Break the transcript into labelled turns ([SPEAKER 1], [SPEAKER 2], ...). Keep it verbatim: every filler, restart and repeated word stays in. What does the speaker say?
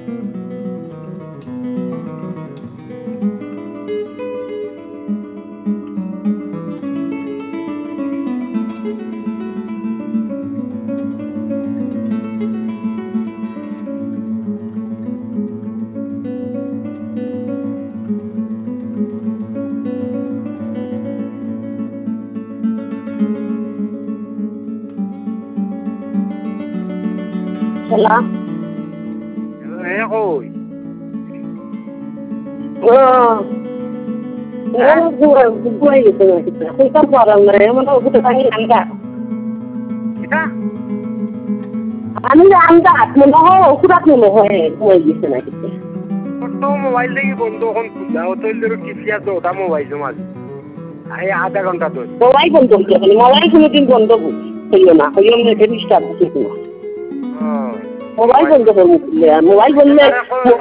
[SPEAKER 1] Hello?
[SPEAKER 2] Eh, koy.
[SPEAKER 1] Oh. Ano buhay buhay ito na kita. Kung saan parang na yun, ano buto kang anda.
[SPEAKER 2] Kita?
[SPEAKER 1] Ano na anda at mo na ho, kurat mo mo eh, buhay ito na kita.
[SPEAKER 2] তো mobile থেকে বন্ধ এখন খুললা ও তো কিসিয়া তো ওটা mobile জমা এই আধা ঘন্টা ধরে
[SPEAKER 1] Mobail বন্ধ হইতে পারে, মোবাইল কোনোদিন বন্ধ হইল না, হইল না এটা ডিস্টার্ব হচ্ছে না। মোবাইল বন্ধ করবো, মোবাইল বললে